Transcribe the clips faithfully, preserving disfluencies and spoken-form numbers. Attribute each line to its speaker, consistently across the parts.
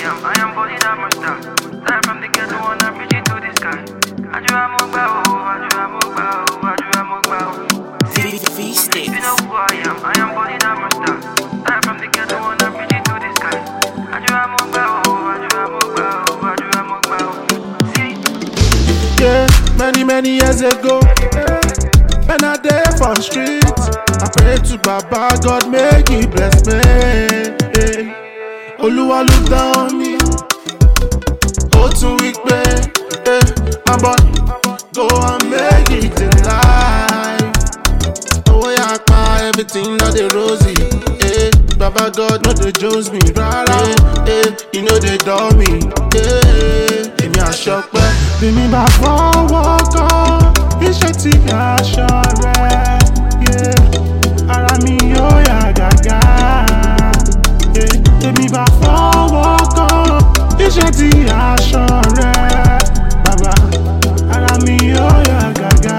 Speaker 1: am. I am body that must stop. Time from the ghetto and I'm reaching to the sky. I do a mobile, I do a mobile, I do a mobile. See, you know who I am. I am body that must stop. Time from the ghetto and I'm reaching to the sky. I do a mobile, I do a mobile, I do a mobile. See.
Speaker 2: Yeah, many many years ago, when I there for street, I pray to Baba God make He bless me. Oluwa look down on me. Oh, too weak, babe. My boy, go and make it in life. Oh, yeah, I everything not the rosy. Eh, Baba God, not the Jones me. Rara, eh, you know they do me. Eh, give me a shock, but be me back for walk on. Iṣẹ́ tí aṣọ rẹ̀, yeah. Ara mi yóò yá gágá. Èmi bá fọwọ́ kàn. Iṣẹ́ tí aṣọ rẹ̀, bàbá. Ara mi yóò yá gágá.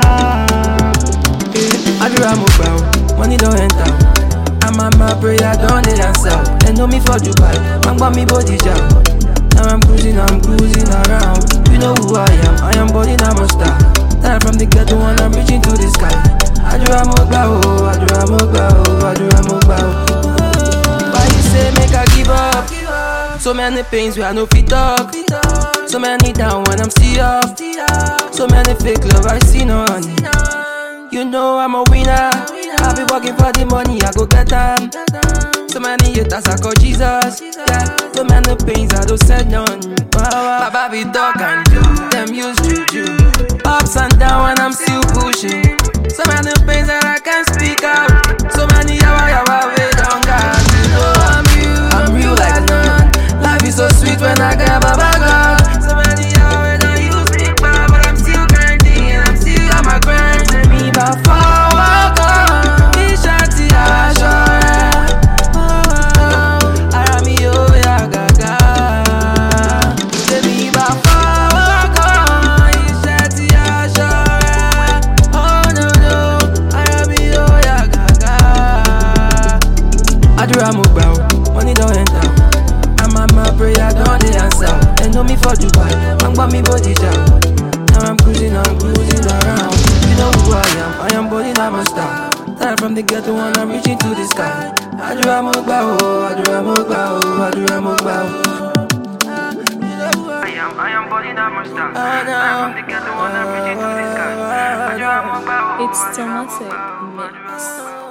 Speaker 3: Àdúrà mo gbà o, money don enter. I'm on my prayer, don't dey answer. They know me for Dubai, man gbọ́ mi body jam. Now I'm cruising, I'm cruising around. You know who I am, I am body na monster. Time from the ghetto and I'm reaching to the sky. Àdúrà mo gbà o, àdúrà mo gbà o, àdúrà mo gbà o. Why you say make I give up? So many pains where I no fit talk. So many down when I'm still up. So many fake love I see none. You know I'm a winner. I be working for the money, I go get them. So many haters I call Jesus. Yeah, so many pains I don't say none. Baba be dog and do them use juju. Ups and down and I'm still pushing. So many pains that I can't speak out. So many yawa yawa way down God. You know I'm real, I'm real like none. Life is so sweet when I get Baba God. So many yawa way don't use me bad, but I'm still grinding and I'm still on my grind. Let me back forward, God. Ishati ashore. Ara mi yo ya gaga. Let me back forward, God. Ishati ashore. Oh no no, ara mi yo ya gaga. Àdúrà mo gbà o, money don enter. I'm on my prayer, don't dey answer. They know me for Dubai, man gbọ́ mi body jam. Now I'm cruising, I'm cruising around. You know who I am, I am body na monster. Time from the ghetto and I'm reaching to the sky. Àdúrà mo gbà o, àdúrà mo gbà o, àdúrà mo gbà o.
Speaker 1: I am, I am body that must stop. Time from the ghetto and I'm reaching to the sky. I do a mobile,
Speaker 4: It's
Speaker 1: I do a
Speaker 4: Tomatic
Speaker 1: mobile, I do a
Speaker 4: Mix.
Speaker 1: mobile.